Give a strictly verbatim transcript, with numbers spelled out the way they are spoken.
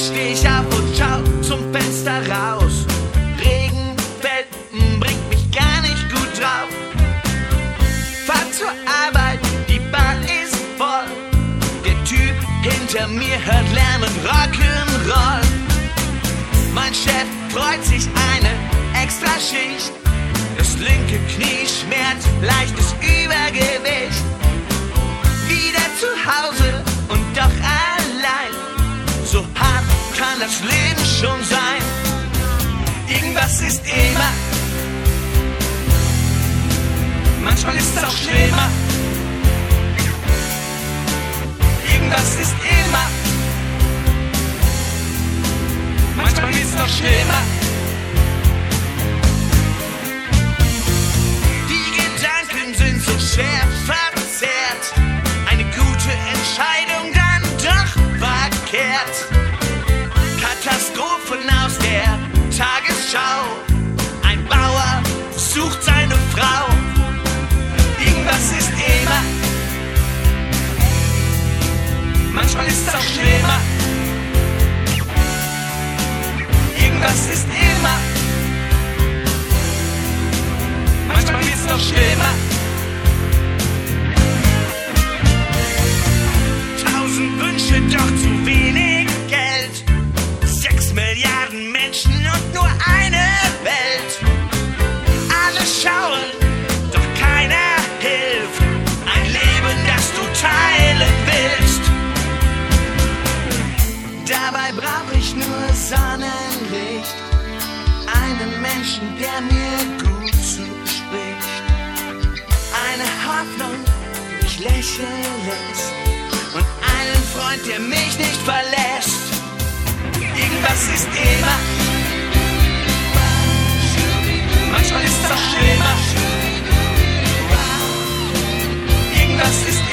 steh ich auf und schau zum Fenster raus. Regen fällt, bringt mich gar nicht gut drauf. Fahr zur Arbeit, die Bahn ist voll. Der Typ hinter mir hört Lärm und Rock'n'Roll. Mein Chef freut sich eine Extraschicht. Das linke Knie schmerzt, leichtes Übergewicht. Wieder zu Hause und doch allein. So hart kann das Leben schon sein. Irgendwas ist immer. Manchmal ist es auch schlimmer. Irgendwas ist immer. Manchmal ist es noch schlimmer. Die Gedanken sind so schwer verzerrt. Eine gute Entscheidung dann doch verkehrt. Katastrophen aus der Tagesschau. Ein Bauer sucht seine Frau. Irgendwas ist immer. Manchmal ist es auch schlimmer. Irgendwas ist immer. Manchmal ist es noch schlimmer. Tausend Wünsche, doch zu wenig Geld. Sechs Milliarden Menschen und nur eine Welt. Alle schauen, doch keiner hilft. Ein Leben, das du teilen willst. Dabei brauch ich nur Sonnenlicht. Einen Menschen, der mir gut zuspricht. Eine Hoffnung, die mich lächeln lässt. Und einen Freund, der mich nicht verlässt. Irgendwas ist immer. Manchmal ist es auch schlimmer. Irgendwas ist